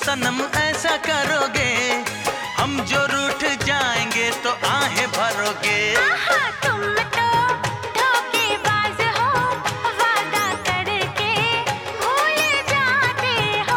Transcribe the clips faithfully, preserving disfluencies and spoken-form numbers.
सनम ऐसा करोगे, हम जो रूठ जाएंगे तो आहें भरोगे। आहा, तुम तो धोखेबाज हो, वादा करके भूल जाते हो।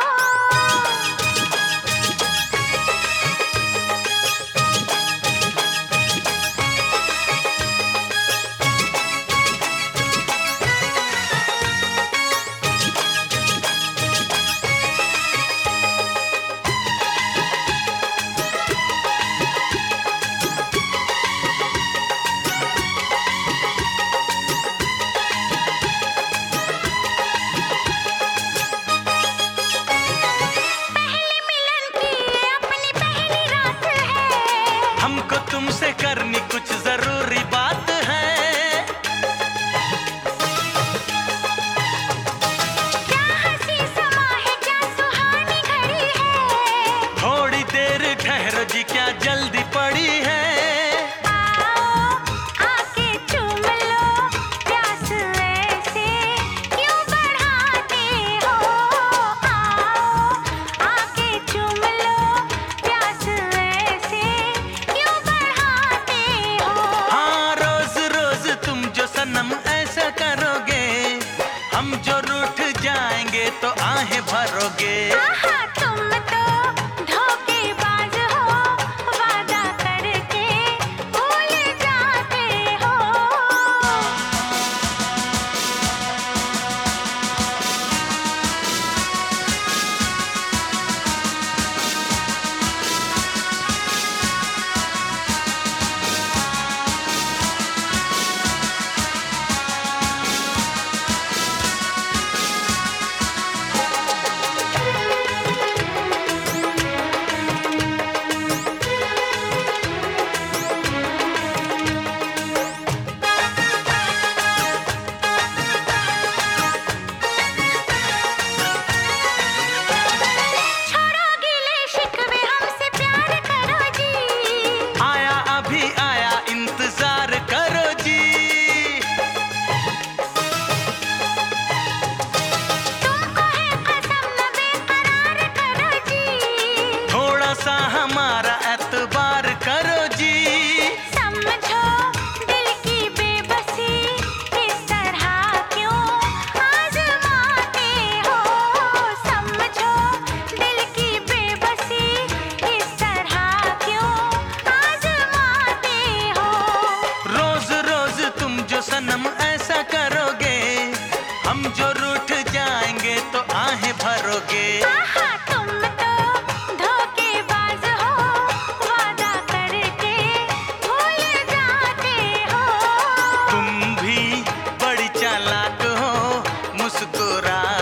हमको तुमसे करनी कुछ जरूरी बात है। क्या हंसी समा है, क्या सुहानी घड़ी है। थोड़ी देर ठहरो जी, क्या जल्दी पड़ी है। आओ आके चूम लो, प्यास ऐसे क्यों बढ़ाते हो। आओ आके चूम लो, प्यास ऐसे क्यों बढ़ाते हो। हाँ, रोज रोज तुम जो सनम ऐसा करोगे, हम जो रूठ जाएंगे तो आहें भरोगे। आहा, तुम तो धोखेबाज हो, वादा करके भूल जाते हो। छोड़ो गिले शिकवे, हमसे प्यार करो जी। आया अभी आया, इंतजार करो जी। तुमको है कसम, न बेकरार करो जी। थोड़ा सा हमारा एतबार करो जी। समझो दिल की बेबसी, इस तरह क्यों आजमाते हो। समझो दिल की बेबसी, इस तरह क्यों आजमाते हो। रोज रोज तुम जो सनम ऐसा करोगे, हम जो रूठ जाएंगे तो आहें भरोगे। आहा, तुम तो धोखेबाज हो, वादा करके भूल जाते हो। तुम भी बड़ी चालाक हो, मुस्कुरा